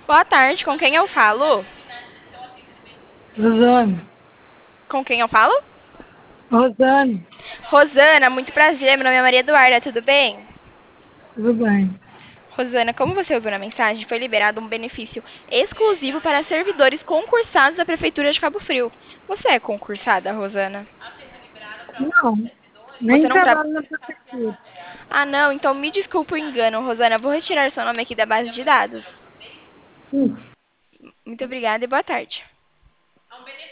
Boa tarde, com quem eu falo? Rosane, Com quem eu falo? Rosane, Rosana, muito prazer, meu nome é Maria Eduarda, tudo bem? tudo bem? Rosana, como você ouviu na mensagem, foi liberado um benefício exclusivo para servidores concursados da Prefeitura de Cabo Frio. Você é concursada, Rosana? Não, Você nem não trabalha. trabalho na prefeitura. Ah, não, então me desculpe o engano, Rosana. Vou retirar seu nome aqui da base de dados. Sim, Muito obrigada e boa tarde.